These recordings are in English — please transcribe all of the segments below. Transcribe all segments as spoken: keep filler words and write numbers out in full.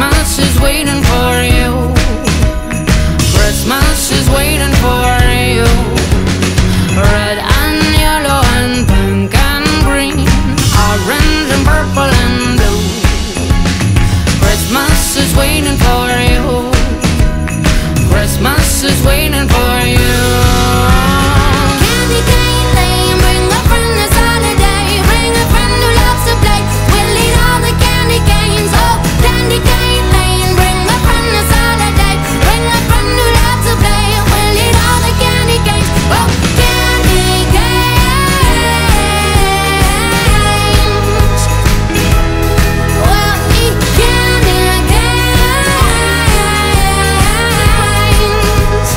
Christmas is waiting for you. Christmas is waiting for you. Red and yellow and pink and green, orange and purple and blue. Christmas is waiting for you. Christmas is waiting for you. Candy cane lane, bring a friend this holiday. Bring a friend who loves to play. We'll eat all the candy canes. Oh, candy cane lane, bring a friend this holiday. Bring a friend who loves to play. We'll eat all the candy canes. Oh, candy canes. We'll eat candy canes.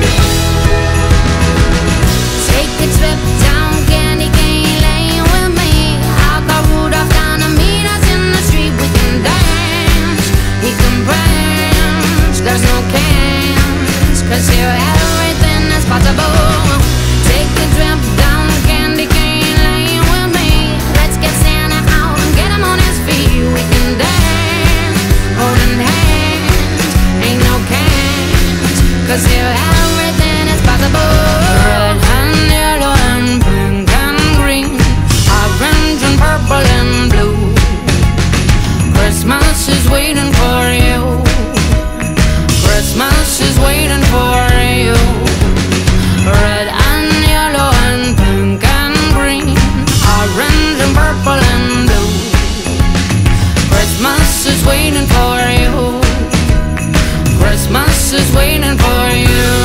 Take a trip down Candy Cane Lane with me. I'll call Rudolph down to meet us in the street. We can dance, we can branch. There's no cans, 'cause here everything is possible. Take a trip down Candy Cane Lane with me. Let's get Santa out and get him on his feet. We can dance, holding hands. Ain't no cans, 'cause here everything is possible. Red and yellow and pink and green, orange and purple and blue. Christmas is waiting for you. Christmas is waiting for you. Red and yellow and pink and green, orange and purple and blue. Christmas is waiting for you. Christmas is waiting for you.